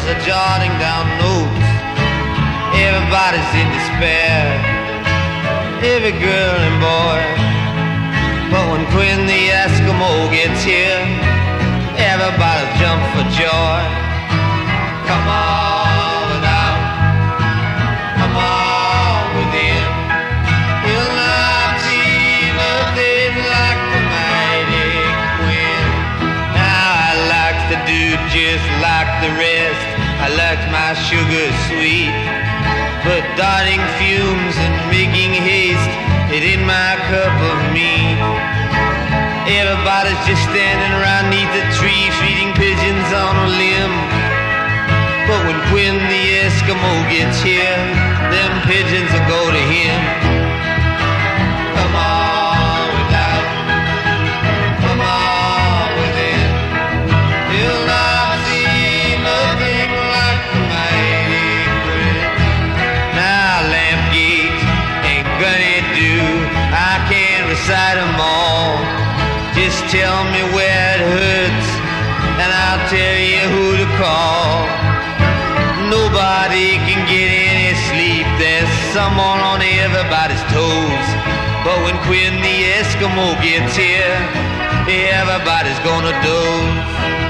fellas are jotting down notes. Everybody's in despair, every girl and boy. But when Quinn the Eskimo gets here, everybody jump for joy. Come on without, come on within. You'll not see nothing like the mighty Quinn. Now I like the dude just like the rest. I like my sugar sweet, but darting fumes and making haste, it in my cup of meat. Everybody's just standing around neath the tree, feeding pigeons on a limb. But when Quinn the Eskimo gets here, them pigeons will go to him. Come on without, come on within. You'll not see nothing like the mighty Quinn. Now lamp gate ain't gonna do, I can't recite them all. Just tell me where it hurts, and I'll tell you who to call. Nobody can get any sleep, there's someone on everybody's toes. But when Quinn the Eskimo gets here, everybody's gonna doze.